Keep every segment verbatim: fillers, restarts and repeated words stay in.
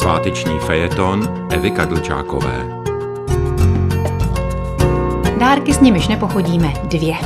Sváteční fejeton Evy Kadlčákové. Dárky, s nimiž nepochodíme, dvě.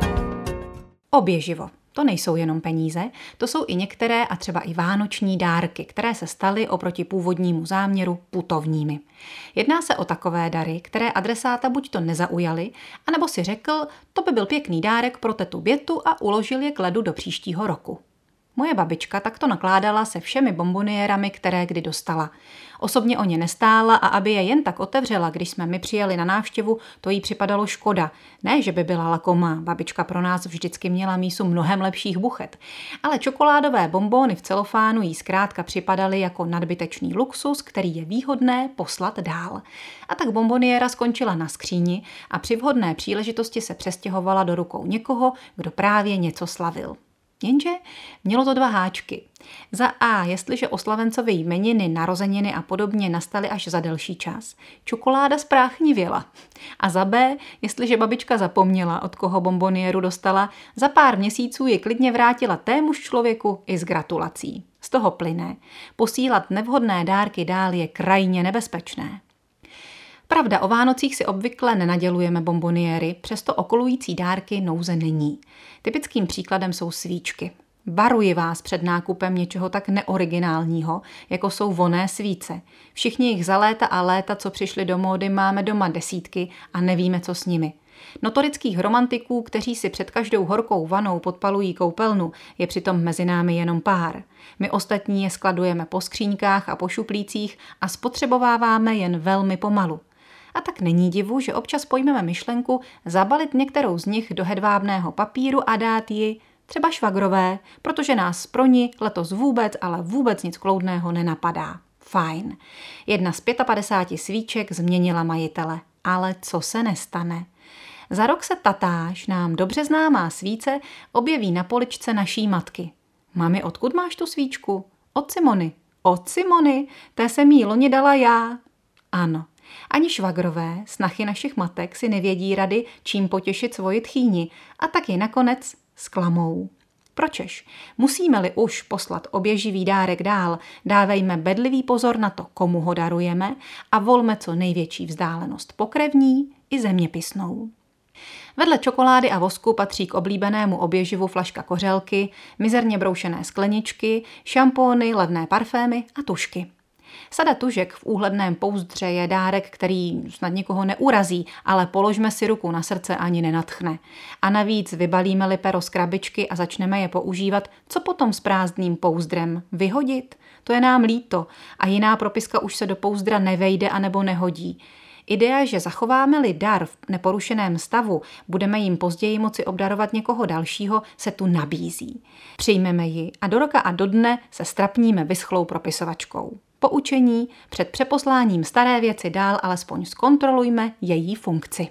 Oběživo. To nejsou jenom peníze, to jsou i některé a třeba i vánoční dárky, které se staly oproti původnímu záměru putovními. Jedná se o takové dary, které adresáta buď to nezaujaly, anebo si řekl, to by byl pěkný dárek pro tetu Bětu a uložil je k ledu do příštího roku. Moje babička takto nakládala se všemi bomboniérami, které kdy dostala. Osobně o ně nestála a aby je jen tak otevřela, když jsme my přijeli na návštěvu, to jí připadalo škoda. Ne, že by byla lakomá, babička pro nás vždycky měla mísu mnohem lepších buchet. Ale čokoládové bonbóny v celofánu jí zkrátka připadaly jako nadbytečný luxus, který je výhodné poslat dál. A tak bomboniéra skončila na skříni a při vhodné příležitosti se přestěhovala do rukou někoho, kdo právě něco slavil. Jenže mělo to dva háčky. Za A, jestliže oslavencovi jmeniny, narozeniny a podobně nastaly až za delší čas, čokoláda spráchnivěla. A za B, jestliže babička zapomněla, od koho bomboniéru dostala, za pár měsíců ji klidně vrátila témuž člověku i s gratulací. Z toho plyne, posílat nevhodné dárky dál je krajně nebezpečné. Pravda, o Vánocích si obvykle nenadělujeme bomboniéry, přesto okolující dárky nouze není. Typickým příkladem jsou svíčky. Varuji vás před nákupem něčeho tak neoriginálního, jako jsou vonné svíce. Všichni jich za léta a léta, co přišli do módy, máme doma desítky a nevíme, co s nimi. Notorických romantiků, kteří si před každou horkou vanou podpalují koupelnu, je přitom mezi námi jenom pár. My ostatní je skladujeme po skříňkách a po šuplících a spotřebováváme jen velmi pomalu. A tak není divu, že občas pojmeme myšlenku zabalit některou z nich do hedvábného papíru a dát ji třeba švagrové, protože nás pro ní letos vůbec, ale vůbec nic kloudného nenapadá. Fajn. Jedna z padesát pět svíček změnila majitele. Ale co se nestane? Za rok se tatáž, nám dobře známá svíce, objeví na poličce naší matky. Mami, odkud máš tu svíčku? Od Simony. Od Simony? Té jsem jí loni dala já. Ano. Ani švagrové, snachy našich matek, si nevědí rady, čím potěšit svoji tchýni a tak ji nakonec zklamou. Pročež? Musíme-li už poslat oběživý dárek dál, dávejme bedlivý pozor na to, komu ho darujeme a volme co největší vzdálenost pokrevní i zeměpisnou. Vedle čokolády a vosku patří k oblíbenému oběživu flaška kořelky, mizerně broušené skleničky, šampóny, levné parfémy a tušky. Sada tužek v úhledném pouzdře je dárek, který snad nikoho neurazí, ale položme si ruku na srdce ani nenadchne. A navíc vybalíme-li pero z krabičky a začneme je používat, co potom s prázdným pouzdrem? Vyhodit? To je nám líto a jiná propiska už se do pouzdra nevejde anebo nehodí. Idea, že zachováme-li dar v neporušeném stavu, budeme jim později moci obdarovat někoho dalšího, se tu nabízí. Přijmeme ji a do roka a do dne se strapníme vyschlou propisovačkou. Poučení: před přeposláním staré věci dál alespoň zkontrolujme její funkci.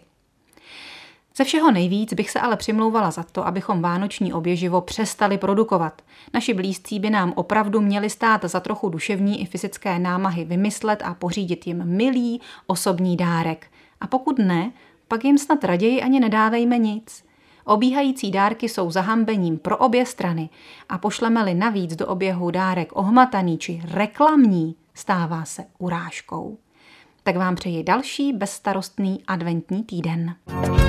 Ze všeho nejvíc bych se ale přimlouvala za to, abychom vánoční oběživo přestali produkovat. Naši blízcí by nám opravdu měli stát za trochu duševní i fyzické námahy vymyslet a pořídit jim milý osobní dárek. A pokud ne, pak jim snad raději ani nedávejme nic. Obíhající dárky jsou zahambením pro obě strany a pošleme-li navíc do oběhu dárek ohmataný či reklamní, stává se urážkou. Tak vám přeji další bezstarostný adventní týden.